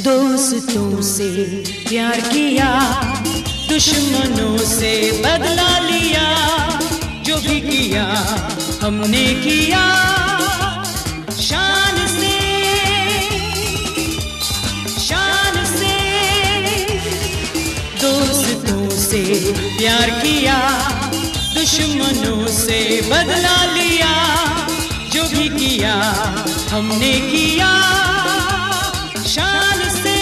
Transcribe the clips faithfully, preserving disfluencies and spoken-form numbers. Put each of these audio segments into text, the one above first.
दोस्तों से प्यार किया, दुश्मनों से बदला लिया, जो भी किया हमने किया शान से, शान से। दोस्तों से प्यार किया, दुश्मनों से बदला लिया, जो भी किया हमने किया शान से,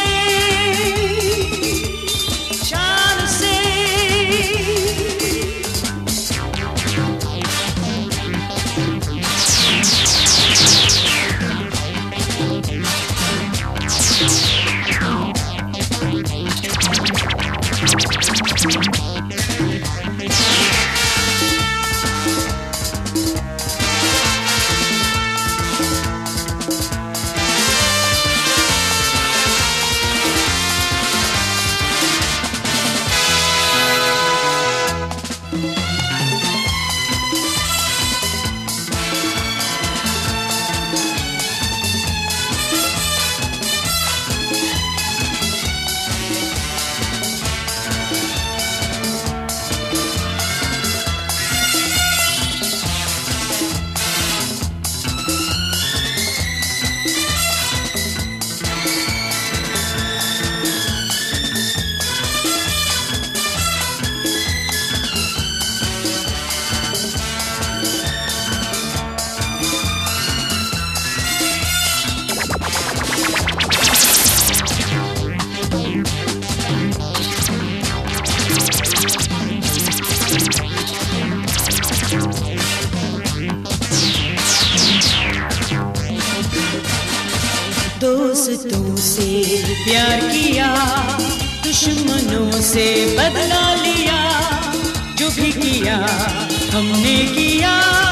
शान से। दोस्तों से प्यार किया, दुश्मनों से बदला लिया, जो भी किया हमने किया।